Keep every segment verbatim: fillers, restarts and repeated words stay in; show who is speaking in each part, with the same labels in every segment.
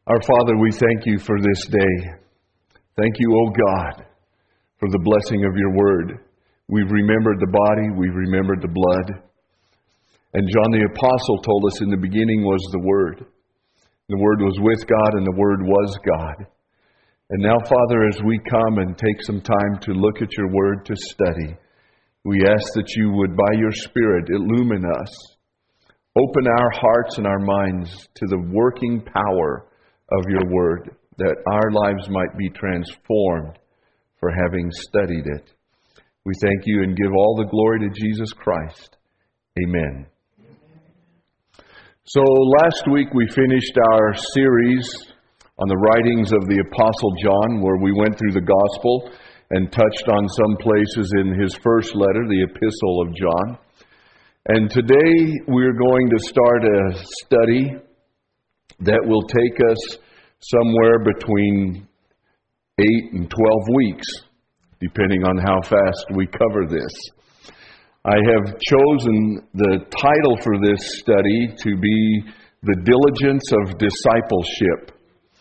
Speaker 1: Our Father, we thank you for this day. Thank you, O God, for the blessing of your word. We've remembered the body, we've remembered the blood. And John the Apostle told us in the beginning was the Word. The Word was with God and the Word was God. And now, Father, as we come and take some time to look at your word to study, we ask that you would, by your Spirit, illumine us. Open our hearts and our minds to the working power of your word, that our lives might be transformed for having studied it. We thank you and give all the glory to Jesus Christ. Amen. So last week we finished our series on the writings of the Apostle John, where we went through the gospel and touched on some places in his first letter, the Epistle of John. And today we're going to start a study that will take us somewhere between eight and twelve weeks, depending on how fast we cover this. I have chosen the title for this study to be The Diligence of Discipleship.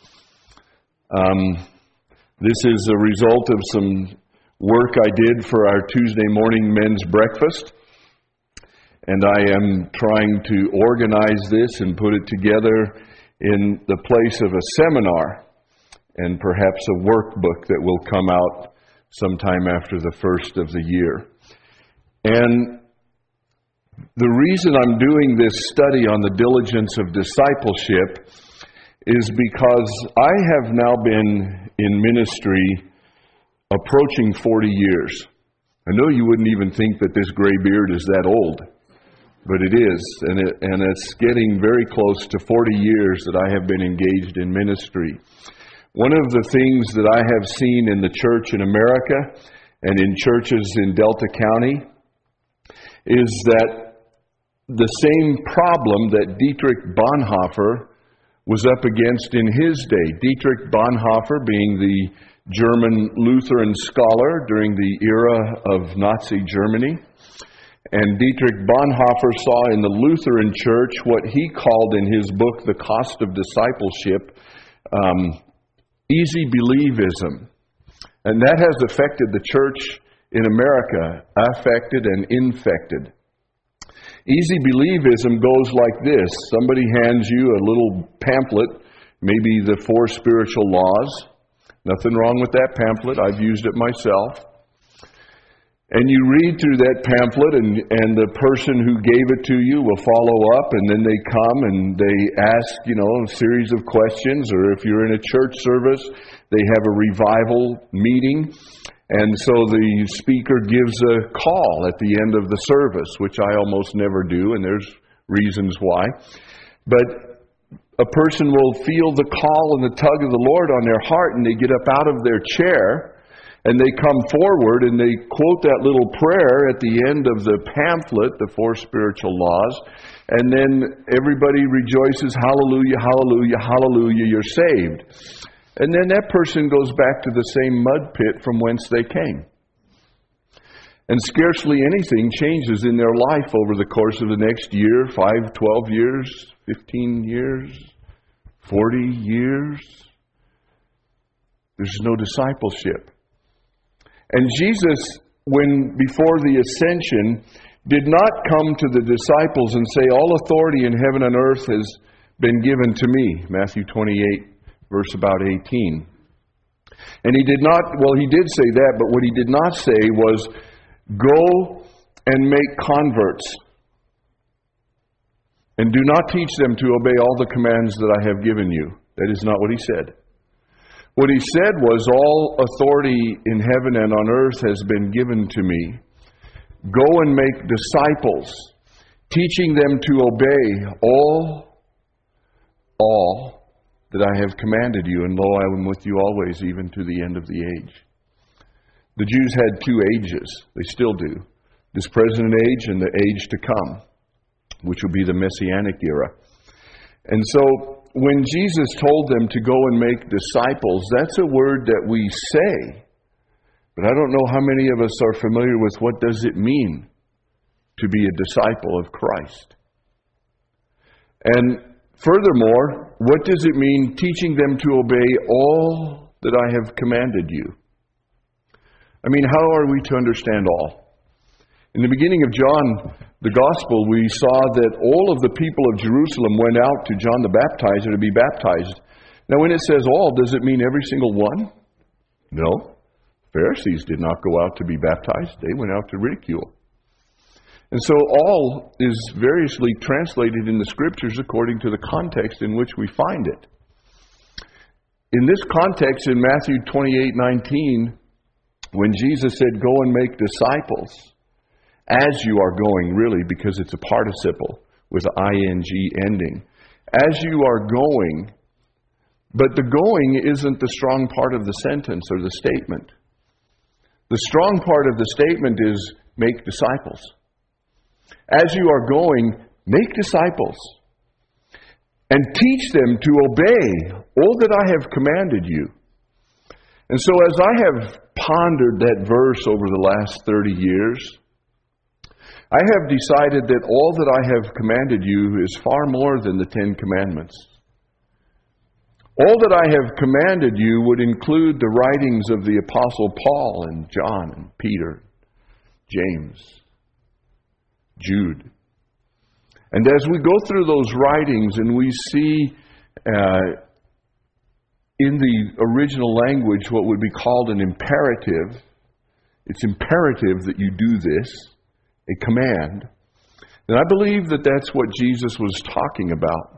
Speaker 1: Um, this is a result of some work I did for our Tuesday morning men's breakfast. And I am trying to organize this and put it together in the place of a seminar and perhaps a workbook that will come out sometime after the first of the year. And the reason I'm doing this study on the diligence of discipleship is because I have now been in ministry approaching forty years. I know you wouldn't even think that this gray beard is that old, but it is, and it, and it's getting very close to forty years that I have been engaged in ministry. One of the things that I have seen in the church in America and in churches in Delta County is that the same problem that Dietrich Bonhoeffer was up against in his day. Dietrich Bonhoeffer being the German Lutheran scholar during the era of Nazi Germany. And Dietrich Bonhoeffer saw in the Lutheran Church what he called in his book, The Cost of Discipleship, um, easy believism. And that has affected the church in America, affected and infected. Easy believism goes like this. Somebody hands you a little pamphlet, maybe the Four Spiritual Laws. Nothing wrong with that pamphlet. I've used it myself. And you read through that pamphlet, and, and the person who gave it to you will follow up, and then they come and they ask, you know, a series of questions, or if you're in a church service, they have a revival meeting. And so the speaker gives a call at the end of the service, which I almost never do, and there's reasons why. But a person will feel the call and the tug of the Lord on their heart, and they get up out of their chair, and they come forward, and they quote that little prayer at the end of the pamphlet, the Four Spiritual Laws, and then everybody rejoices, hallelujah, hallelujah, hallelujah, you're saved. And then that person goes back to the same mud pit from whence they came. And scarcely anything changes in their life over the course of the next year, five, twelve years, fifteen years, forty years. There's no discipleship. And Jesus, when before the ascension, did not come to the disciples and say, all authority in heaven and earth has been given to me. Matthew twenty-eight, verse about eighteen. And he did not, well, he did say that, but what he did not say was, go and make converts. And do not teach them to obey all the commands that I have given you. That is not what he said. What he said was, all authority in heaven and on earth has been given to me. Go and make disciples, teaching them to obey all, all that I have commanded you. And lo, I am with you always, even to the end of the age. The Jews had two ages. They still do. This present age and the age to come, which will be the Messianic era. And so, when Jesus told them to go and make disciples, that's a word that we say. But I don't know how many of us are familiar with what does it mean to be a disciple of Christ. And Furthermore, what does it mean teaching them to obey all that I have commanded you? I mean, how are we to understand all? In the beginning of John, the Gospel, we saw that all of the people of Jerusalem went out to John the Baptizer to be baptized. Now, when it says all, does it mean every single one? No. Pharisees did not go out to be baptized. They went out to ridicule. And so all is variously translated in the Scriptures according to the context in which we find it. In this context, in Matthew twenty-eight nineteen, when Jesus said, "Go and make disciples," as you are going, really, because it's a participle with an ing ending. As you are going, but the going isn't the strong part of the sentence or the statement. The strong part of the statement is, make disciples. As you are going, make disciples and teach them to obey all that I have commanded you. And so as I have pondered that verse over the last thirty years, I have decided that all that I have commanded you is far more than the Ten Commandments. All that I have commanded you would include the writings of the Apostle Paul and John and Peter, James, Jude. And as we go through those writings and we see uh, in the original language what would be called an imperative, it's imperative that you do this, a command, then I believe that that's what Jesus was talking about.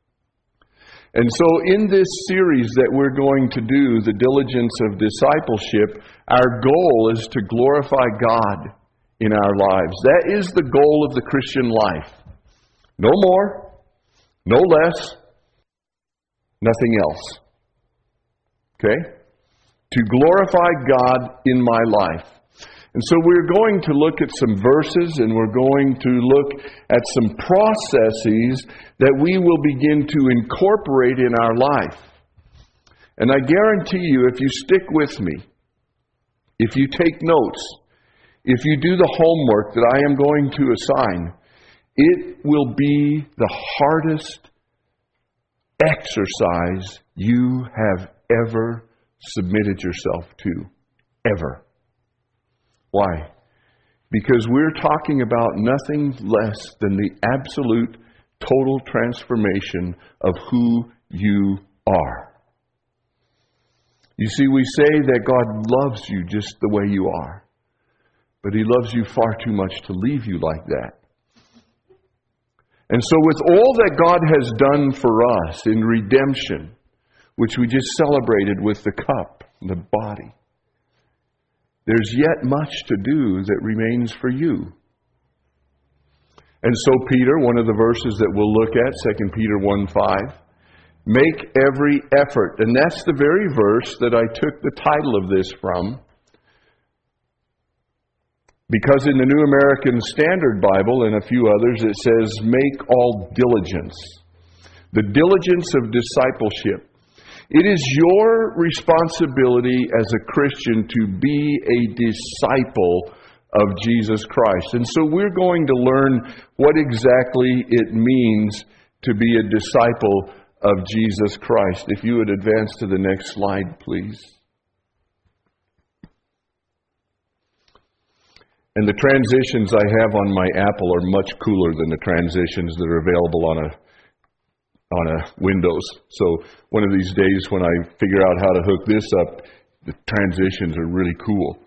Speaker 1: And so in this series that we're going to do, The Diligence of Discipleship, our goal is to glorify God in our lives. That is the goal of the Christian life. No more, no less, nothing else. Okay? To glorify God in my life. And so we're going to look at some verses and we're going to look at some processes that we will begin to incorporate in our life. And I guarantee you, if you stick with me, if you take notes, if you do the homework that I am going to assign, it will be the hardest exercise you have ever submitted yourself to. Ever. Why? Because we're talking about nothing less than the absolute, total transformation of who you are. You see, we say that God loves you just the way you are. But He loves you far too much to leave you like that. And so with all that God has done for us in redemption, which we just celebrated with the cup, the body, there's yet much to do that remains for you. And so Peter, one of the verses that we'll look at, Second Peter one five, make every effort. And that's the very verse that I took the title of this from. Because in the New American Standard Bible and a few others, it says, make all diligence. The diligence of discipleship. It is your responsibility as a Christian to be a disciple of Jesus Christ. And so we're going to learn what exactly it means to be a disciple of Jesus Christ. If you would advance to the next slide, please. And the transitions I have on my Apple are much cooler than the transitions that are available on a on a Windows. So one of these days when I figure out how to hook this up, the transitions are really cool.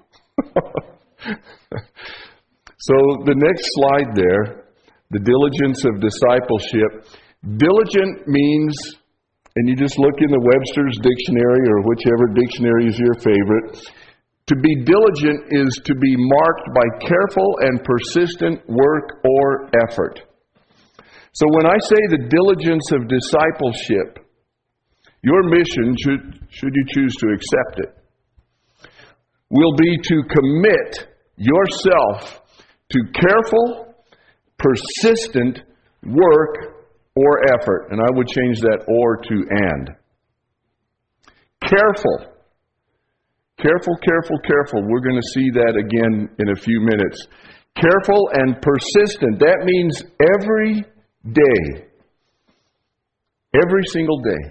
Speaker 1: So the next slide there, the diligence of discipleship. Diligent means, and you just look in the Webster's dictionary or whichever dictionary is your favorite, to be diligent is to be marked by careful and persistent work or effort. So when I say the diligence of discipleship, your mission, should, should you choose to accept it, will be to commit yourself to careful, persistent work or effort. And I would change that or to and. Careful. Careful, careful, careful. We're going to see that again in a few minutes. Careful and persistent. That means every day. Every single day.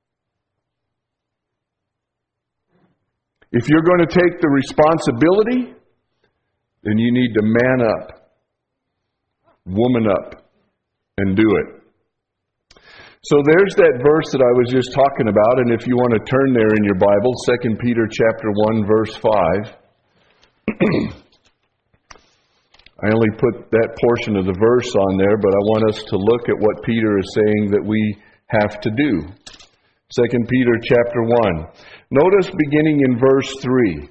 Speaker 1: If you're going to take the responsibility, then you need to man up, woman up, and do it. So there's that verse that I was just talking about, and if you want to turn there in your Bible, Second Peter chapter one, verse five. I only put that portion of the verse on there, but I want us to look at what Peter is saying that we have to do. Second Peter chapter one. Notice beginning in verse three.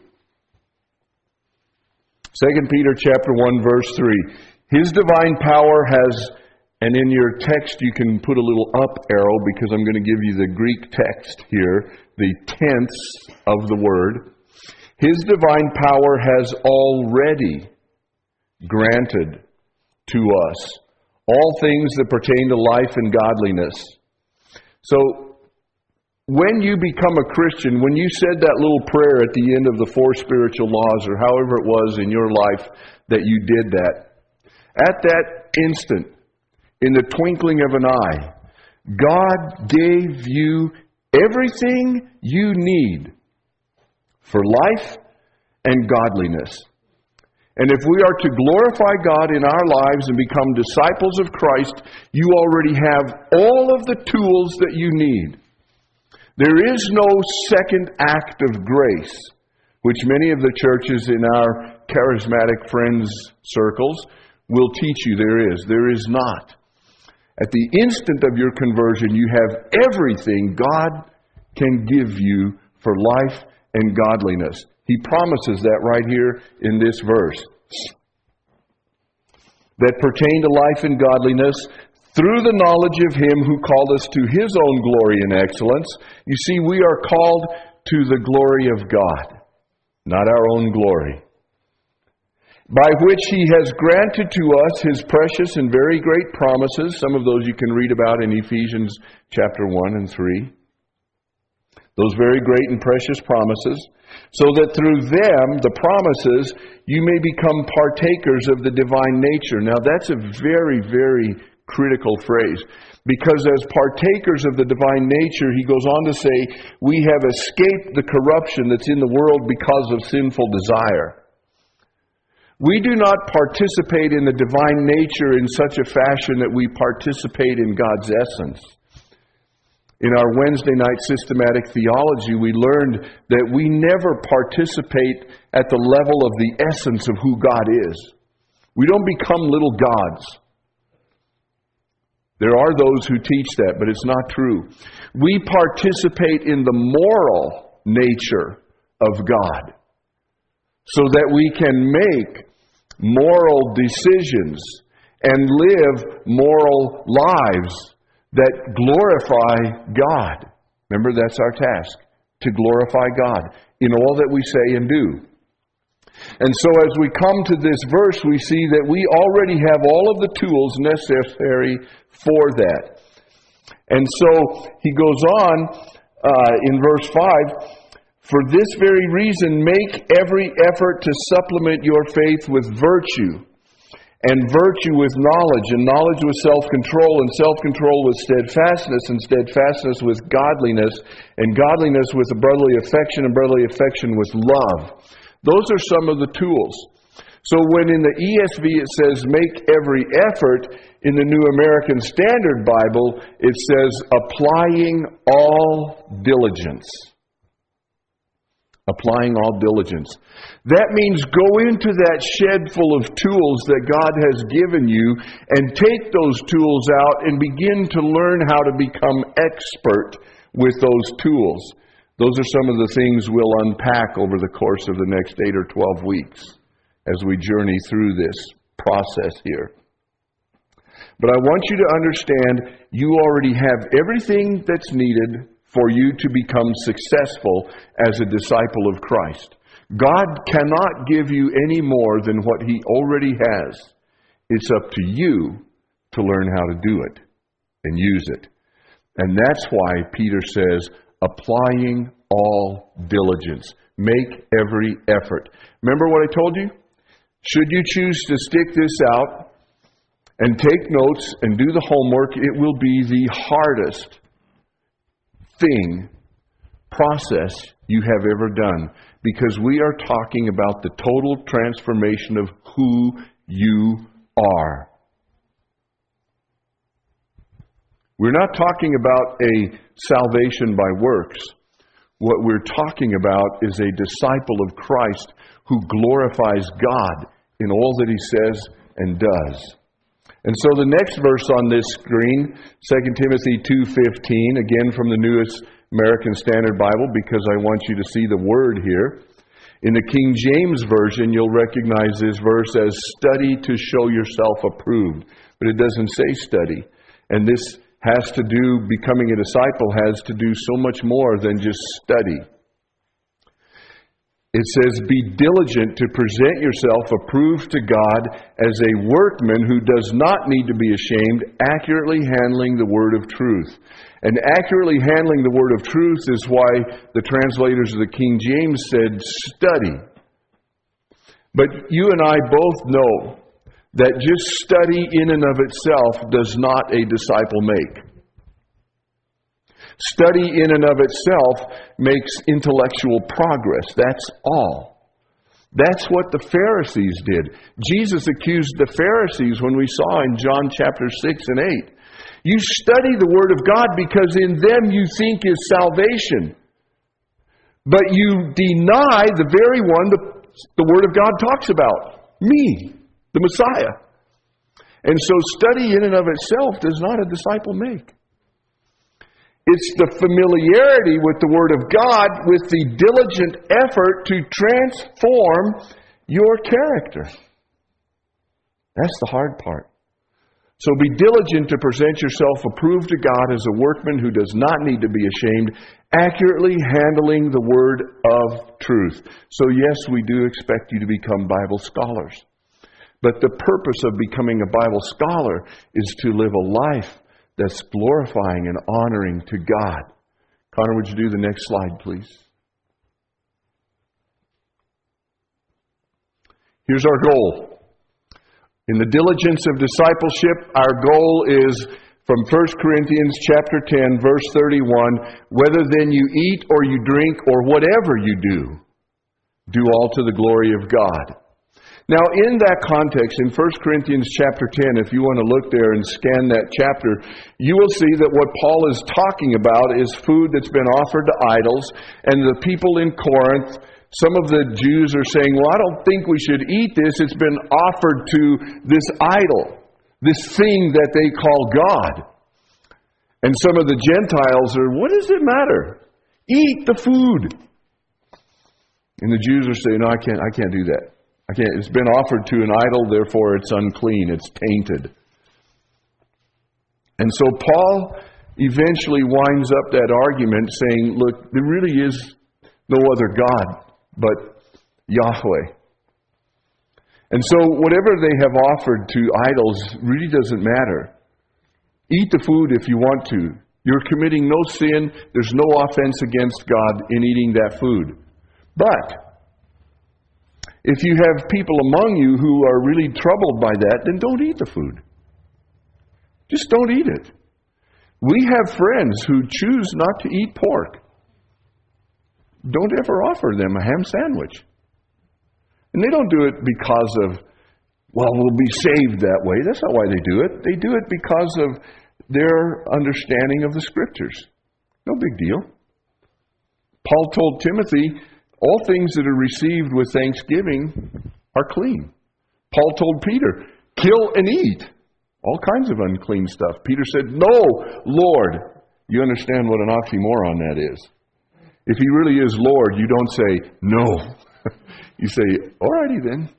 Speaker 1: Second Peter chapter one, verse three. His divine power has, and in your text you can put a little up arrow because I'm going to give you the Greek text here, the tense of the word. His divine power has already granted to us all things that pertain to life and godliness. So, when you become a Christian, when you said that little prayer at the end of the four spiritual laws, or however it was in your life that you did that, at that instant, in the twinkling of an eye, God gave you everything you need for life and godliness. And if we are to glorify God in our lives and become disciples of Christ, you already have all of the tools that you need. There is no second act of grace, which many of the churches in our charismatic friends circles will teach you there is. There is not. At the instant of your conversion, you have everything God can give you for life and godliness. He promises that right here in this verse. That pertain to life and godliness, through the knowledge of Him who called us to His own glory and excellence. You see, we are called to the glory of God, not our own glory. By which He has granted to us His precious and very great promises. Some of those you can read about in Ephesians chapter one and three. Those very great and precious promises. So that through them, the promises, you may become partakers of the divine nature. Now that's a very, very critical phrase, because as partakers of the divine nature, he goes on to say, we have escaped the corruption that's in the world because of sinful desire. We do not participate in the divine nature in such a fashion that we participate in God's essence. In our Wednesday night systematic theology, we learned that we never participate at the level of the essence of who God is. We don't become little gods. There are those who teach that, but it's not true. We participate in the moral nature of God so that we can make moral decisions and live moral lives that glorify God. Remember, that's our task, to glorify God in all that we say and do. And so as we come to this verse, we see that we already have all of the tools necessary for that. And so he goes on uh, in verse five, for this very reason make every effort to supplement your faith with virtue, and virtue with knowledge, and knowledge with self-control, and self-control with steadfastness, and steadfastness with godliness, and godliness with brotherly affection, and brotherly affection with love. Those are some of the tools. So when in the E S V it says, make every effort, in the New American Standard Bible it says, applying all diligence. Applying all diligence. That means go into that shed full of tools that God has given you and take those tools out and begin to learn how to become expert with those tools. Those are some of the things we'll unpack over the course of the next eight or twelve weeks as we journey through this process here. But I want you to understand you already have everything that's needed for you to become successful as a disciple of Christ. God cannot give you any more than what He already has. It's up to you to learn how to do it and use it. And that's why Peter says, applying all diligence. Make every effort. Remember what I told you? Should you choose to stick this out and take notes and do the homework, it will be the hardest thing, process you have ever done, because we are talking about the total transformation of who you are. We're not talking about a salvation by works. What we're talking about is a disciple of Christ who glorifies God in all that he says and does. And so the next verse on this screen, Second Timothy two fifteen, again from the Newest American Standard Bible, because I want you to see the word here. In the King James Version, you'll recognize this verse as study to show yourself approved. But it doesn't say study. And this has to do, becoming a disciple has to do so much more than just study. It says, be diligent to present yourself approved to God as a workman who does not need to be ashamed, accurately handling the word of truth. And accurately handling the word of truth is why the translators of the King James said, study. But you and I both know that just study in and of itself does not a disciple make. Study in and of itself makes intellectual progress. That's all. That's what the Pharisees did. Jesus accused the Pharisees when we saw in John chapter six and eight. You study the Word of God because in them you think is salvation. But you deny the very one the, the Word of God talks about. Me, the Messiah. And so study in and of itself does not a disciple make. It's the familiarity with the Word of God, with the diligent effort to transform your character. That's the hard part. So be diligent to present yourself approved to God as a workman who does not need to be ashamed, accurately handling the word of truth. So yes, we do expect you to become Bible scholars. But the purpose of becoming a Bible scholar is to live a life that's glorifying and honoring to God. Connor, would you do the next slide, please? Here's our goal. In the diligence of discipleship, our goal is from First Corinthians chapter ten, verse thirty-one, whether then you eat or you drink or whatever you do, do all to the glory of God. Now, in that context, in First Corinthians chapter ten, if you want to look there and scan that chapter, you will see that what Paul is talking about is food that's been offered to idols, and the people in Corinth, some of the Jews are saying, well, I don't think we should eat this. It's been offered to this idol, this thing that they call God. And some of the Gentiles are, what does it matter? Eat the food. And the Jews are saying, no, I can't, I can't do that. I can't. It's been offered to an idol, therefore it's unclean, it's tainted. And so Paul eventually winds up that argument saying, look, there really is no other God but Yahweh. And so whatever they have offered to idols really doesn't matter. Eat the food if you want to. You're committing no sin. There's no offense against God in eating that food. But if you have people among you who are really troubled by that, then don't eat the food. Just don't eat it. We have friends who choose not to eat pork. Don't ever offer them a ham sandwich. And they don't do it because of, well, we'll be saved that way. That's not why they do it. They do it because of their understanding of the Scriptures. No big deal. Paul told Timothy, all things that are received with thanksgiving are clean. Paul told Peter, kill and eat all kinds of unclean stuff. Peter said, no, Lord. You understand what an oxymoron that is. If he really is Lord, you don't say, no. You say, all righty then.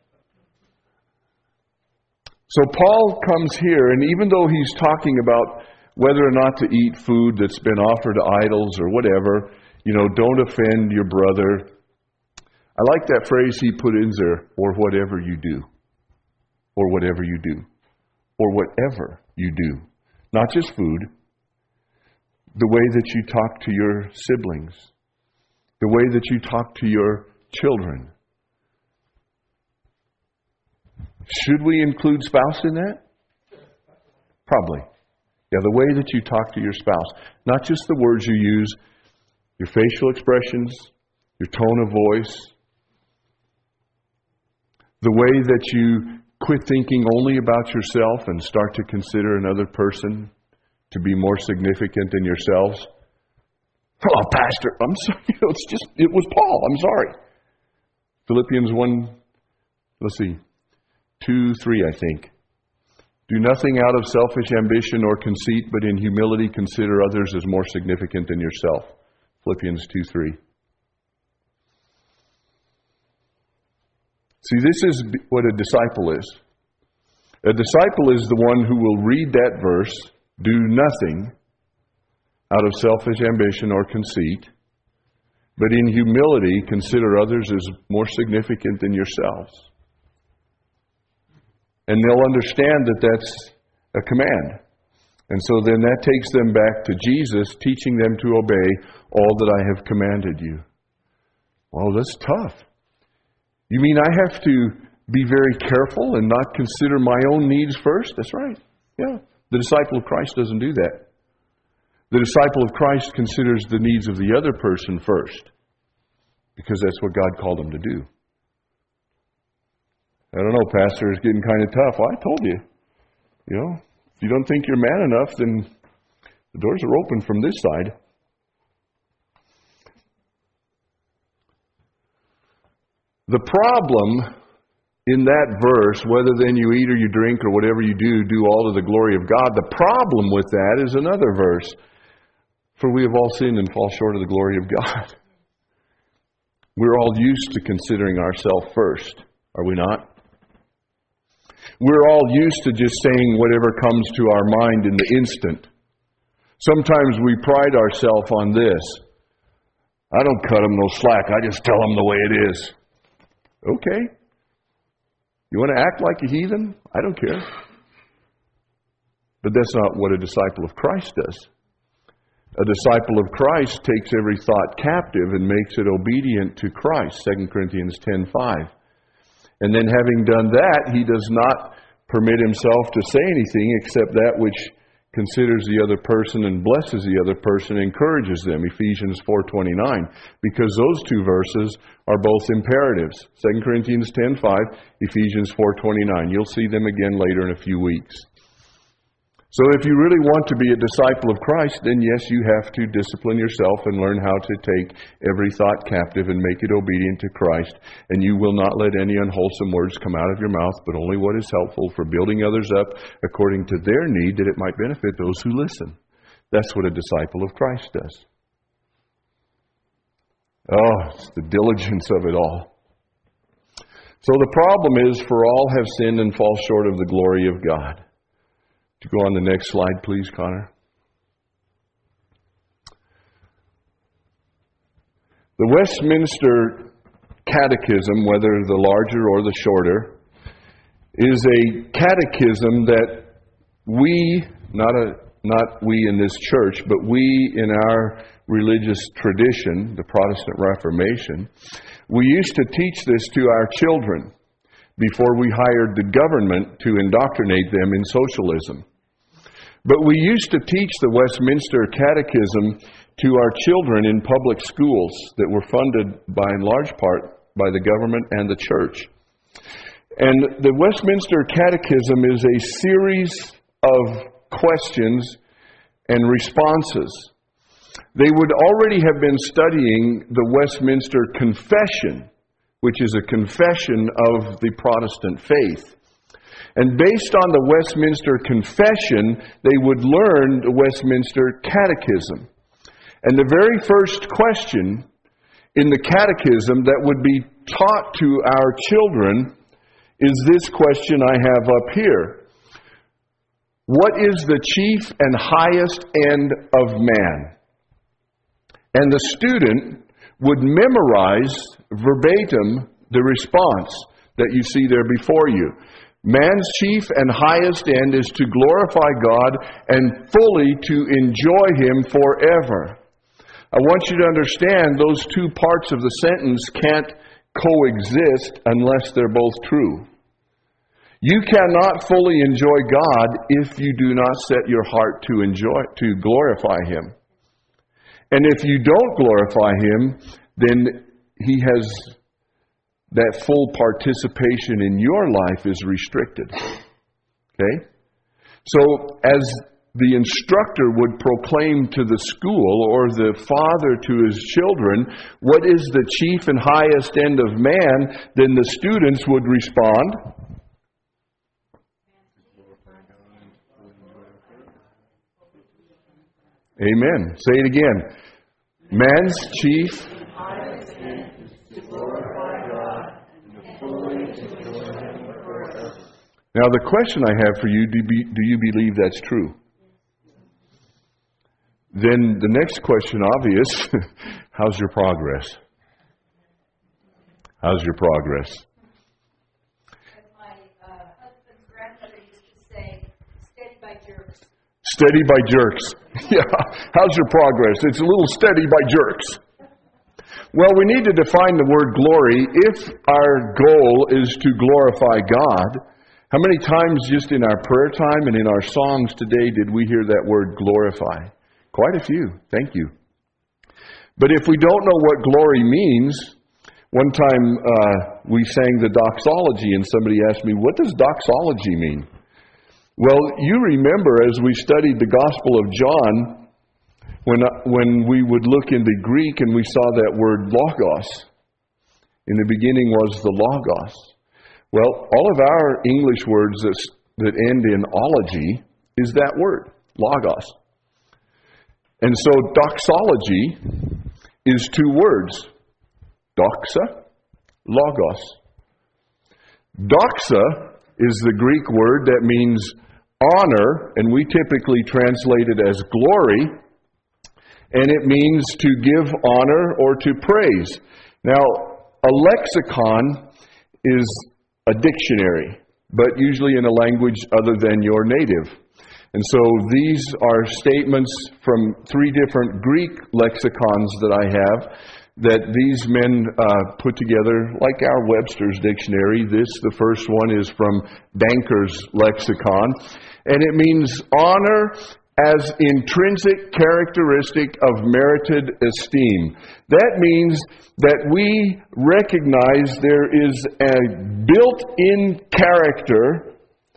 Speaker 1: So Paul comes here, and even though he's talking about whether or not to eat food that's been offered to idols or whatever, you know, don't offend your brother. I like that phrase he put in there, or whatever you do. Or whatever you do. Or whatever you do. Not just food. The way that you talk to your siblings. The way that you talk to your children. Should we include spouse in that? Probably. Yeah, the way that you talk to your spouse. Not just the words you use, your facial expressions, your tone of voice, the way that you quit thinking only about yourself and start to consider another person to be more significant than yourselves. Oh, Pastor, I'm sorry. You know, it's just, it was Paul. I'm sorry. Philippians one, let's see, two, three, I think. Do nothing out of selfish ambition or conceit, but in humility consider others as more significant than yourself. Philippians two, three. See, this is what a disciple is. A disciple is the one who will read that verse, do nothing out of selfish ambition or conceit, but in humility consider others as more significant than yourselves. And they'll understand that that's a command. And so then that takes them back to Jesus, teaching them to obey all that I have commanded you. Well, that's tough. You mean I have to be very careful and not consider my own needs first? That's right. Yeah. The disciple of Christ doesn't do that. The disciple of Christ considers the needs of the other person first, because that's what God called them to do. I don't know, Pastor, it's getting kind of tough. Well, I told you. You know, if you don't think you're man enough, then the doors are open from this side. The problem in that verse, whether then you eat or you drink or whatever you do, do all to the glory of God. The problem with that is another verse. For we have all sinned and fall short of the glory of God. We're all used to considering ourselves first, are we not? We're all used to just saying whatever comes to our mind in the instant. Sometimes we pride ourselves on this. I don't cut them no slack. I just tell them the way it is. Okay. You want to act like a heathen? I don't care. But that's not what a disciple of Christ does. A disciple of Christ takes every thought captive and makes it obedient to Christ, Second Corinthians ten five. And then having done that, he does not permit himself to say anything except that which considers the other person and blesses the other person, encourages them, Ephesians four twenty-nine, because those two verses are both imperatives, Second Corinthians ten five, Ephesians four twenty-nine. You'll see them again later in a few weeks. So if you really want to be a disciple of Christ, then yes, you have to discipline yourself and learn how to take every thought captive and make it obedient to Christ. And you will not let any unwholesome words come out of your mouth, but only what is helpful for building others up according to their need, that it might benefit those who listen. That's what a disciple of Christ does. Oh, it's the diligence of it all. So the problem is, for all have sinned and fall short of the glory of God. To go on the next slide, please, Connor. The Westminster Catechism, whether the larger or the shorter, is a catechism that we, not a, not we in this church, but we in our religious tradition, the Protestant Reformation, we used to teach this to our children before we hired the government to indoctrinate them in socialism. But we used to teach the Westminster Catechism to our children in public schools that were funded by, in large part, by the government and the church. And the Westminster Catechism is a series of questions and responses. They would already have been studying the Westminster Confession, which is a confession of the Protestant faith. And based on the Westminster Confession, they would learn the Westminster Catechism. And the very first question in the Catechism that would be taught to our children is this question I have up here. What is the chief and highest end of man? And the student would memorize verbatim the response that you see there before you. Man's chief and highest end is to glorify God and fully to enjoy Him forever. I want you to understand those two parts of the sentence can't coexist unless they're both true. You cannot fully enjoy God if you do not set your heart to enjoy, to glorify Him. And if you don't glorify Him, then He has that full participation in your life is restricted. Okay? So as the instructor would proclaim to the school, or the father to his children, what is the chief and highest end of man, then the students would respond, Amen. Say it again. Man's chief Now the question I have for you, do, be, do you believe that's true? Then the next question, obvious, how's your progress? How's your progress?
Speaker 2: My uh, husband's grandmother used to say, steady by jerks.
Speaker 1: Steady by jerks. Yeah. How's your progress? It's a little steady by jerks. Well, we need to define the word glory. If our goal is to glorify God, how many times just in our prayer time and in our songs today did we hear that word glorify? Quite a few. Thank you. But if we don't know what glory means, one time uh, we sang the doxology and somebody asked me, what does doxology mean? Well, you remember as we studied the Gospel of John, when, uh, when we would look into Greek and we saw that word logos. In the beginning was the logos. Well, all of our English words that, that end in ology is that word, logos. And so doxology is two words, doxa, logos. Doxa is the Greek word that means honor, and we typically translate it as glory, and it means to give honor or to praise. Now, a lexicon is a dictionary, but usually in a language other than your native. And so these are statements from three different Greek lexicons that I have that these men uh, put together, like our Webster's dictionary. This, the first one, is from Danker's lexicon, and it means honor as intrinsic characteristic of merited esteem. That means that we recognize there is a built-in character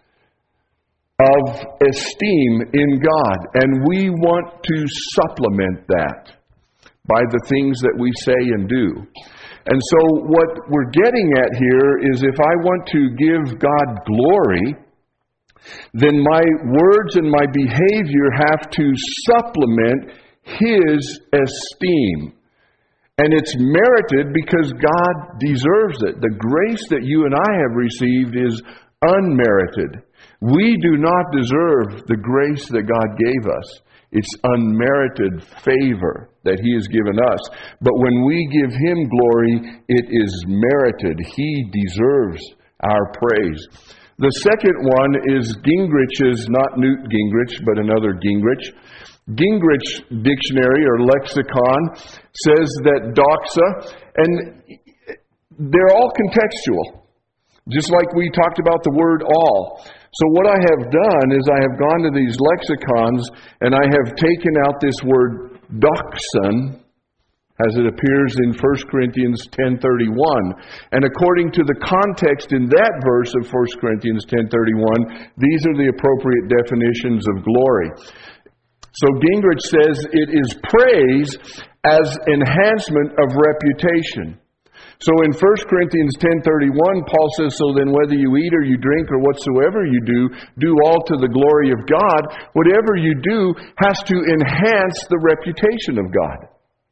Speaker 1: of esteem in God, and we want to supplement that by the things that we say and do. And so what we're getting at here is, if I want to give God glory, then my words and my behavior have to supplement His esteem. And it's merited because God deserves it. The grace that you and I have received is unmerited. We do not deserve the grace that God gave us. It's unmerited favor that He has given us. But when we give Him glory, it is merited. He deserves our praise. The second one is Gingrich's, not Newt Gingrich, but another Gingrich. Gingrich Dictionary or Lexicon says that doxa, and they're all contextual, just like we talked about the word all. So what I have done is I have gone to these lexicons and I have taken out this word doxon as it appears in First Corinthians ten thirty-one. And according to the context in that verse of First Corinthians ten thirty-one, these are the appropriate definitions of glory. So Gingrich says it is praise as enhancement of reputation. So in First Corinthians ten thirty-one, Paul says, so then whether you eat or you drink or whatsoever you do, do all to the glory of God. Whatever you do has to enhance the reputation of God.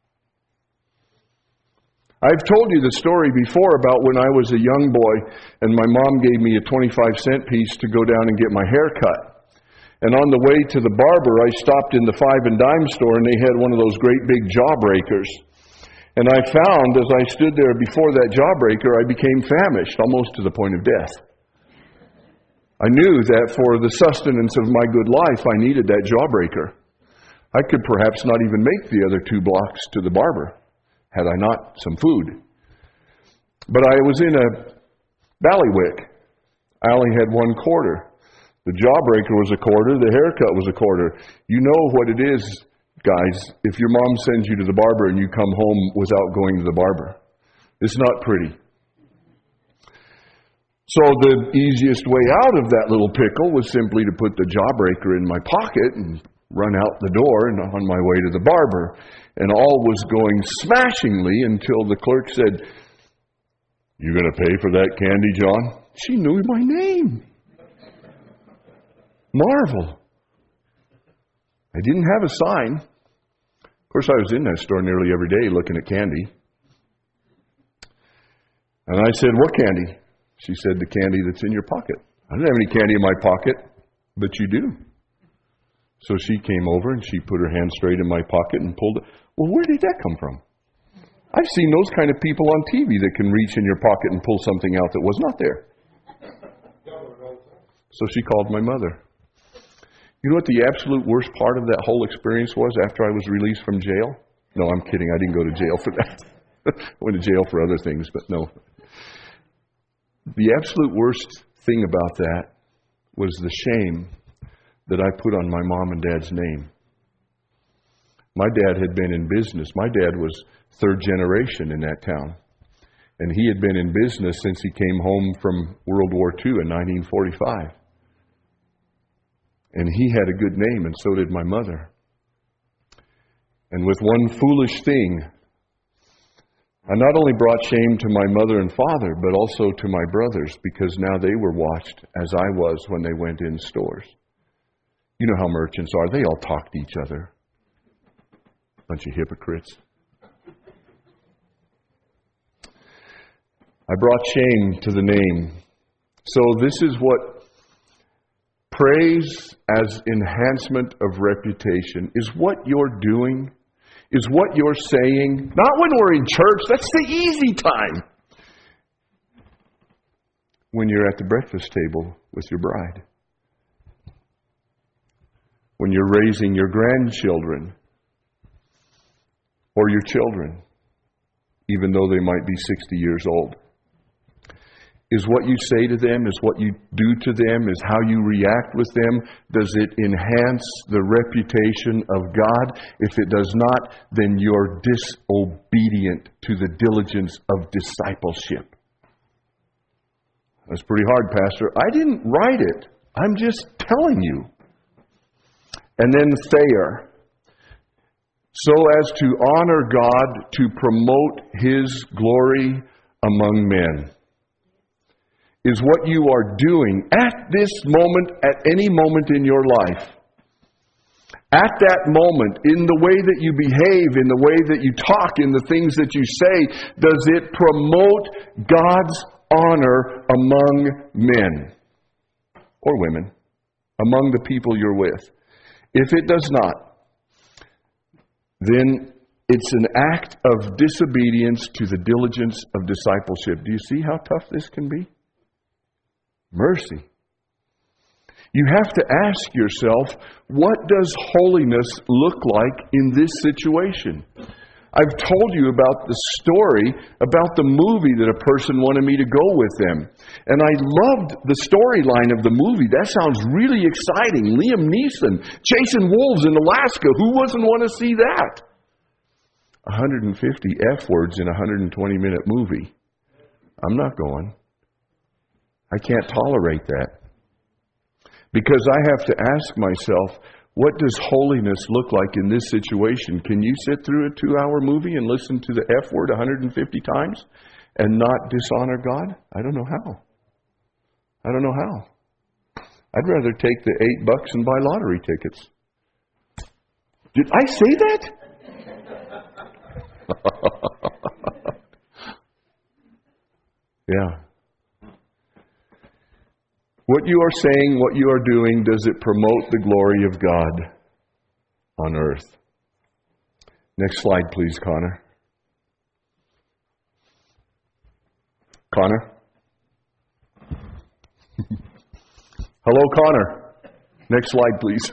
Speaker 1: I've told you the story before about when I was a young boy and my mom gave me a twenty-five cent piece to go down and get my hair cut. And on the way to the barber, I stopped in the five and dime store and they had one of those great big jawbreakers. And I found as I stood there before that jawbreaker, I became famished, almost to the point of death. I knew that for the sustenance of my good life, I needed that jawbreaker. I could perhaps not even make the other two blocks to the barber had I not some food. But I was in a ballywick. I only had one quarter. The jawbreaker was a quarter. The haircut was a quarter. You know what it is, guys, if your mom sends you to the barber and you come home without going to the barber. It's not pretty. So the easiest way out of that little pickle was simply to put the jawbreaker in my pocket and run out the door and on my way to the barber. And all was going smashingly until the clerk said, "You going to pay for that candy, John?" She knew my name. Marvel. I didn't have a sign. Of course, I was in that store nearly every day looking at candy. And I said, "What candy?" She said, "The candy that's in your pocket." I didn't have any candy in my pocket, but you do. So she came over and she put her hand straight in my pocket and pulled it. Well, where did that come from? I've seen those kind of people on T V that can reach in your pocket and pull something out that was not there. So she called my mother. You know what the absolute worst part of that whole experience was after I was released from jail? No, I'm kidding. I didn't go to jail for that. I went to jail for other things, but no. The absolute worst thing about that was the shame that I put on my mom and dad's name. My dad had been in business. My dad was third generation in that town. And he had been in business since he came home from World War Two in nineteen forty-five. And he had a good name, and so did my mother. And with one foolish thing, I not only brought shame to my mother and father, but also to my brothers, because now they were watched as I was when they went in stores. You know how merchants are. They all talk to each other. Bunch of hypocrites. I brought shame to the name. So this is what praise as enhancement of reputation is. What you're doing, is what you're saying. Not when we're in church. That's the easy time. When you're at the breakfast table with your bride. When you're raising your grandchildren. Or your children. Even though they might be sixty years old. Is what you say to them, is what you do to them, is how you react with them, does it enhance the reputation of God? If it does not, then you're disobedient to the diligence of discipleship. That's pretty hard, Pastor. I didn't write it. I'm just telling you. And then Thayer. So as to honor God, to promote His glory among men. Is what you are doing at this moment, at any moment in your life. At that moment, in the way that you behave, in the way that you talk, in the things that you say, does it promote God's honor among men or women, among the people you're with? If it does not, then it's an act of disobedience to the diligence of discipleship. Do you see how tough this can be? Mercy. You have to ask yourself, what does holiness look like in this situation? I've told you about the story, about the movie that a person wanted me to go with them. And I loved the storyline of the movie. That sounds really exciting. Liam Neeson chasing wolves in Alaska. Who wouldn't want to see that? one hundred fifty F words in a one hundred twenty minute movie. I'm not going. I can't tolerate that. Because I have to ask myself, what does holiness look like in this situation? Can you sit through a two-hour movie and listen to the F word one hundred fifty times and not dishonor God? I don't know how. I don't know how. I'd rather take the eight bucks and buy lottery tickets. Did I say that? Yeah. What you are saying, what you are doing, does it promote the glory of God on earth? Next slide, please, Connor. Connor? Hello, Connor. Next slide, please.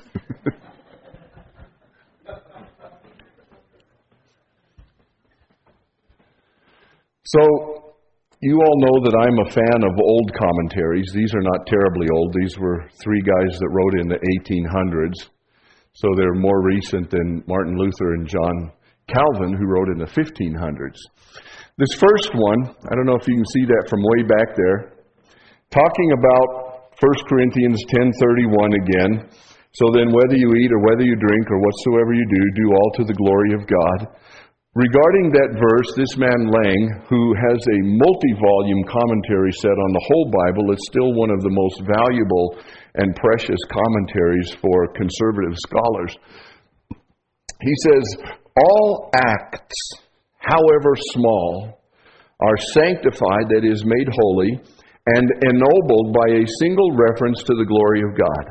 Speaker 1: So, You all know that I'm a fan of old commentaries. These are not terribly old. These were three guys that wrote in the eighteen hundreds. So they're more recent than Martin Luther and John Calvin, who wrote in the fifteen hundreds. This first one, I don't know if you can see that from way back there, talking about First Corinthians ten thirty-one again. So then whether you eat or whether you drink or whatsoever you do, do all to the glory of God. Regarding that verse, this man Lang, who has a multi-volume commentary set on the whole Bible, is still one of the most valuable and precious commentaries for conservative scholars. He says, all acts, however small, are sanctified, that is, made holy, and ennobled by a single reference to the glory of God.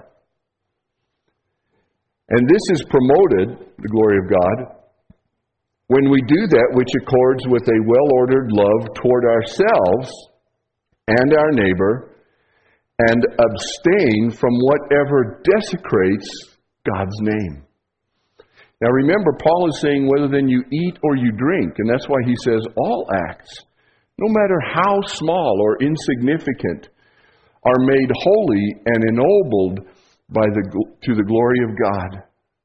Speaker 1: And this is promoted, the glory of God, when we do that which accords with a well-ordered love toward ourselves and our neighbor, and abstain from whatever desecrates God's name. Now remember, Paul is saying whether then you eat or you drink, and that's why he says all acts, no matter how small or insignificant, are made holy and ennobled by the to the glory of God.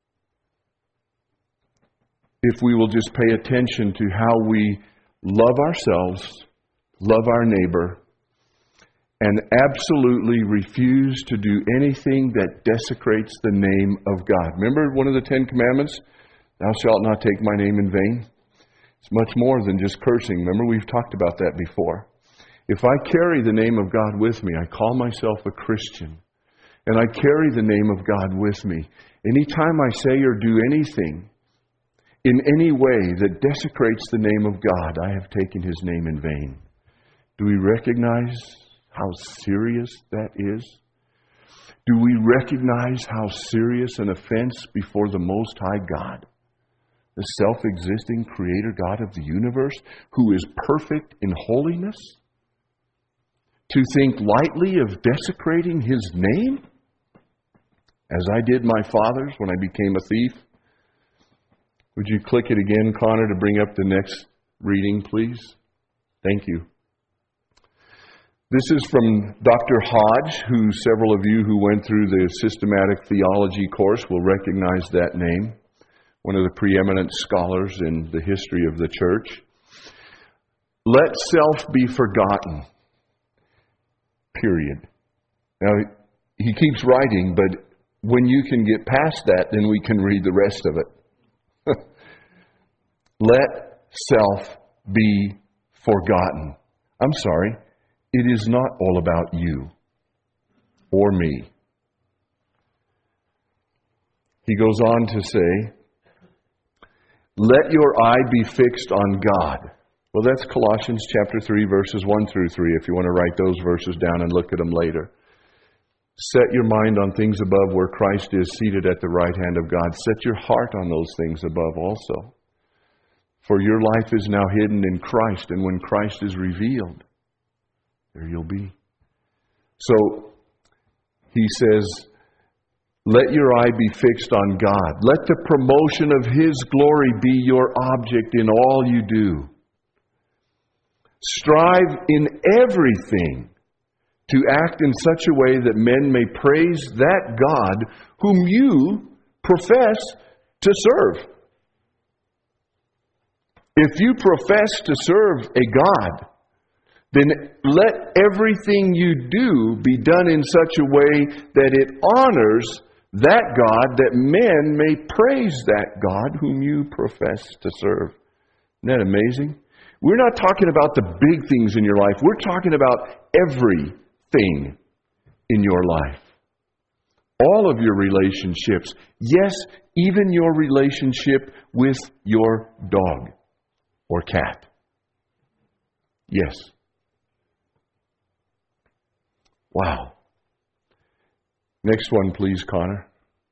Speaker 1: If we will just pay attention to how we love ourselves, love our neighbor, and absolutely refuse to do anything that desecrates the name of God. Remember one of the Ten Commandments? Thou shalt not take my name in vain. It's much more than just cursing. Remember, we've talked about that before. If I carry the name of God with me, I call myself a Christian, and I carry the name of God with me. Anytime I say or do anything in any way that desecrates the name of God, I have taken His name in vain. Do we recognize how serious that is? Do we recognize how serious an offense before the Most High God, the self-existing Creator God of the universe, who is perfect in holiness, to think lightly of desecrating His name, as I did my fathers when I became a thief? Would you click it again, Connor, to bring up the next reading, please? Thank you. This is from Doctor Hodge, who several of you who went through the systematic theology course will recognize that name. One of the preeminent scholars in the history of the church. Let self be forgotten. Period. Now, he keeps writing, but when you can get past that, then we can read the rest of it. Let self be forgotten. I'm sorry, it is not all about you or me. He goes on to say, let your eye be fixed on God. Well, that's Colossians chapter three, verses one through three, if you want to write those verses down and look at them later. Set your mind on things above where Christ is seated at the right hand of God. Set your heart on those things above also. For your life is now hidden in Christ, and when Christ is revealed, there you'll be. So, he says, let your eye be fixed on God. Let the promotion of His glory be your object in all you do. Strive in everything to act in such a way that men may praise that God whom you profess to serve. If you profess to serve a God, then let everything you do be done in such a way that it honors that God, that men may praise that God whom you profess to serve. Isn't that amazing? We're not talking about the big things in your life. We're talking about everything in your life. All of your relationships. Yes, even your relationship with your dog or cat. Yes. Wow. Next one, please, Connor.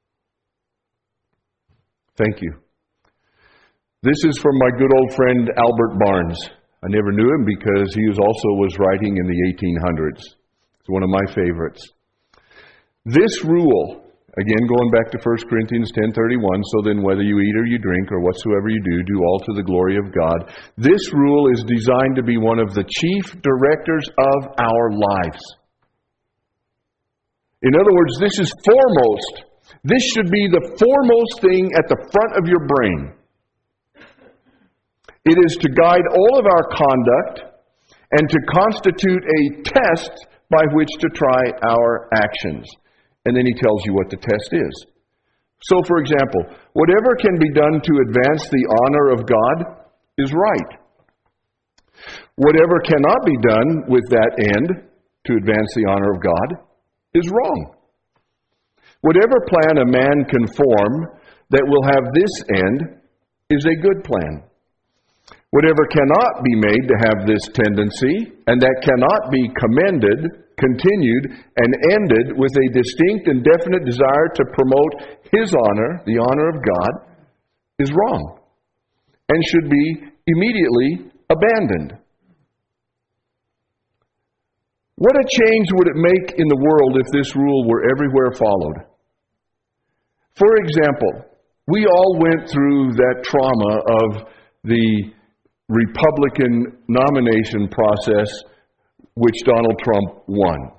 Speaker 1: Thank you. This is from my good old friend Albert Barnes. I never knew him because he was also was writing in the eighteen hundreds. It's one of my favorites. This rule, Again, going back to First Corinthians ten thirty-one, so then whether you eat or you drink or whatsoever you do, do all to the glory of God. This rule is designed to be one of the chief directors of our lives. In other words, this is foremost. This should be the foremost thing at the front of your brain. It is to guide all of our conduct and to constitute a test by which to try our actions. And then he tells you what the test is. So, for example, whatever can be done to advance the honor of God is right. Whatever cannot be done with that end to advance the honor of God is wrong. Whatever plan a man can form that will have this end is a good plan. Whatever cannot be made to have this tendency, and that cannot be commended, continued, and ended with a distinct and definite desire to promote His honor, the honor of God, is wrong, and should be immediately abandoned. What a change would it make in the world if this rule were everywhere followed? For example, we all went through that trauma of the Republican nomination process which Donald Trump won.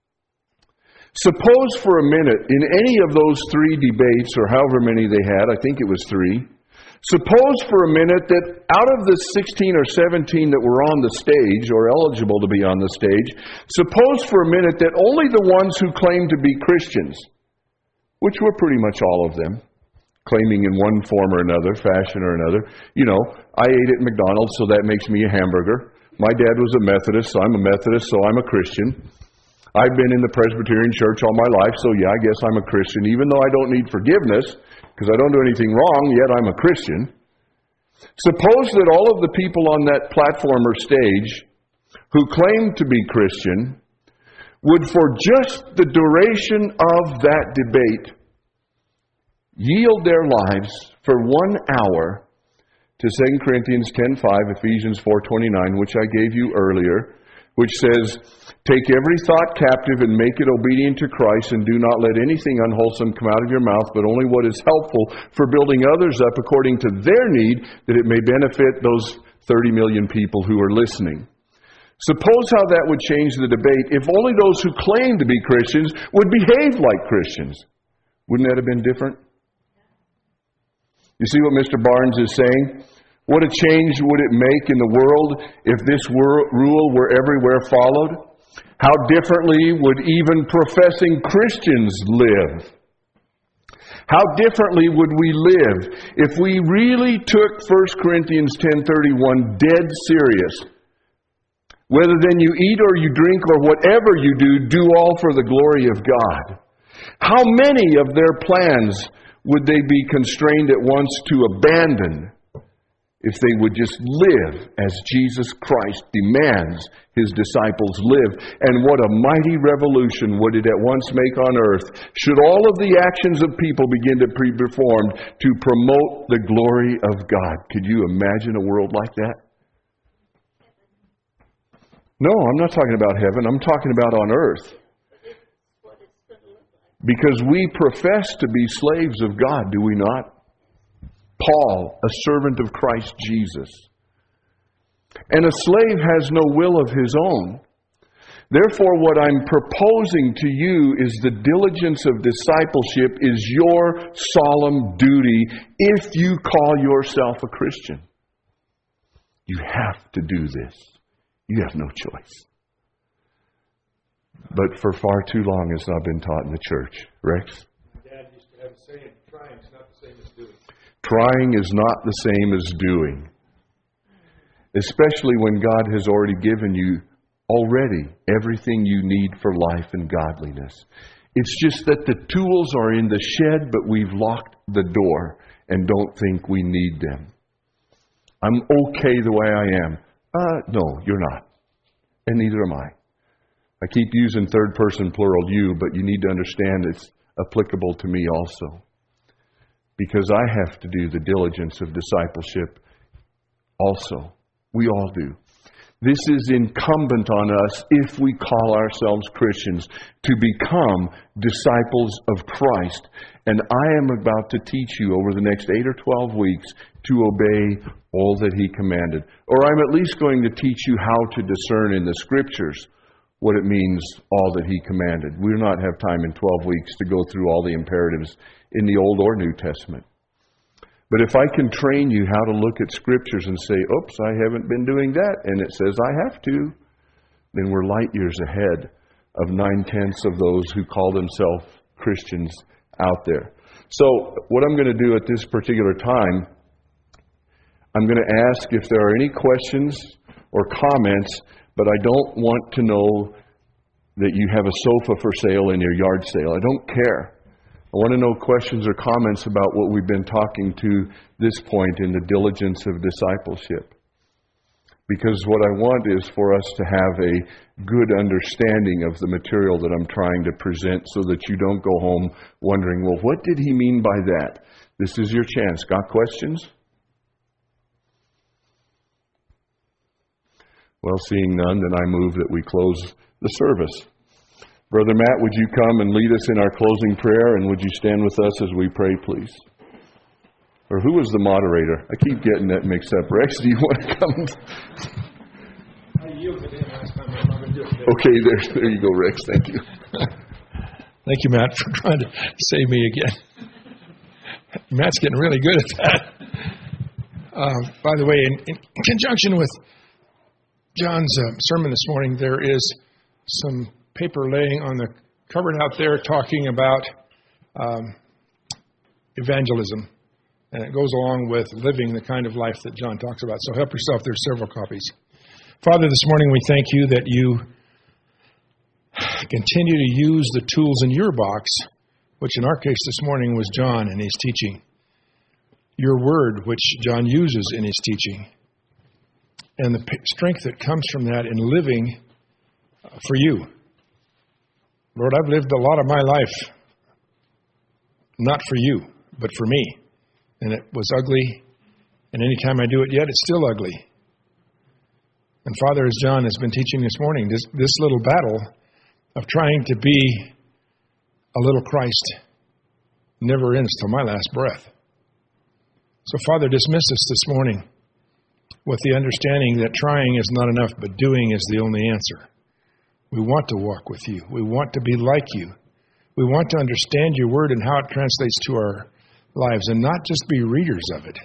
Speaker 1: Suppose for a minute, in any of those three debates, or however many they had, I think it was three, suppose for a minute that out of the sixteen or seventeen that were on the stage, or eligible to be on the stage, suppose for a minute that only the ones who claimed to be Christians, which were pretty much all of them, claiming in one form or another, fashion or another. You know, I ate at McDonald's, so that makes me a hamburger. My dad was a Methodist, so I'm a Methodist, so I'm a Christian. I've been in the Presbyterian church all my life, so yeah, I guess I'm a Christian. Even though I don't need forgiveness, because I don't do anything wrong, yet I'm a Christian. Suppose that all of the people on that platform or stage who claimed to be Christian would, for just the duration of that debate, yield their lives for one hour to Second Corinthians ten five, Ephesians four twenty-nine, which I gave you earlier, which says, "Take every thought captive and make it obedient to Christ, and do not let anything unwholesome come out of your mouth, but only what is helpful for building others up according to their need, that it may benefit those thirty million people who are listening." Suppose how that would change the debate if only those who claim to be Christians would behave like Christians. Wouldn't that have been different? You see what Mister Barnes is saying? What a change would it make in the world if this rule were everywhere followed? How differently would even professing Christians live? How differently would we live if we really took First Corinthians ten thirty-one dead serious? Whether then you eat or you drink or whatever you do, do all for the glory of God. How many of their plans would they be constrained at once to abandon if they would just live as Jesus Christ demands His disciples live? And what a mighty revolution would it at once make on earth should all of the actions of people begin to be performed to promote the glory of God. Could you imagine a world like that? No, I'm not talking about heaven. I'm talking about on earth. Because we profess to be slaves of God, do we not? Paul, a servant of Christ Jesus. And a slave has no will of his own. Therefore, what I'm proposing to you is the diligence of discipleship is your solemn duty if you call yourself a Christian. You have to do this. You have no choice. But for far too long it's not been taught in the church. Rex?
Speaker 3: My dad used to have a saying, trying is not the same as doing.
Speaker 1: Trying is not the same as doing. Especially when God has already given you already everything you need for life and godliness. It's just that the tools are in the shed, but we've locked the door and don't think we need them. I'm okay the way I am. Uh, no, you're not. And neither am I. I keep using third person plural you, but you need to understand it's applicable to me also. Because I have to do the diligence of discipleship also. We all do. This is incumbent on us, if we call ourselves Christians, to become disciples of Christ. And I am about to teach you over the next eight or twelve weeks to obey all that He commanded. Or I'm at least going to teach you how to discern in the Scriptures what it means, all that He commanded. We do not have time in twelve weeks to go through all the imperatives in the Old or New Testament. But if I can train you how to look at Scriptures and say, oops, I haven't been doing that, and it says I have to, then we're light years ahead of nine-tenths of those who call themselves Christians out there. So what I'm going to do at this particular time, I'm going to ask if there are any questions or comments, but I don't want to know that you have a sofa for sale in your yard sale. I don't care. I want to know questions or comments about what we've been talking to this point in the diligence of discipleship. Because what I want is for us to have a good understanding of the material that I'm trying to present so that you don't go home wondering, well, what did he mean by that? This is your chance. Got questions? Well, seeing none, then I move that we close the service. Brother Matt, would you come and lead us in our closing prayer, and would you stand with us as we pray, please? Or who was the moderator? I keep getting that mixed up. Rex, do you want to come?
Speaker 3: I yielded in last time. I'm not going to do it.
Speaker 1: Okay, there, there you go, Rex. Thank you.
Speaker 4: Thank you, Matt, for trying to save me again. Matt's getting really good at that. Uh, by the way, in, in conjunction with John's uh, sermon this morning, there is some paper laying on the cupboard out there talking about um, evangelism. And it goes along with living the kind of life that John talks about. So help yourself. There's several copies. Father, this morning we thank you that you continue to use the tools in your box, which in our case this morning was John and his teaching. Your word, which John uses in his teaching. And the strength that comes from that in living for you. Lord, I've lived a lot of my life, not for you, but for me. And it was ugly, and any time I do it yet, it's still ugly. And Father, as John has been teaching this morning, this, this little battle of trying to be a little Christ never ends till my last breath. So Father, dismiss us this morning with the understanding that trying is not enough, but doing is the only answer. We want to walk with you. We want to be like you. We want to understand your word and how it translates to our lives and not just be readers of it.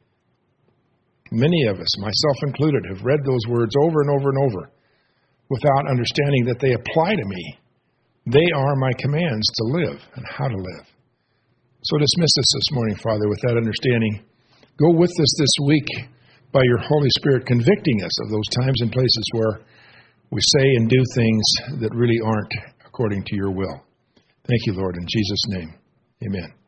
Speaker 4: Many of us, myself included, have read those words over and over and over without understanding that they apply to me. They are my commands to live and how to live. So dismiss us this morning, Father, with that understanding. Go with us this week by your Holy Spirit, convicting us of those times and places where we say and do things that really aren't according to your will. Thank you, Lord, in Jesus' name. Amen.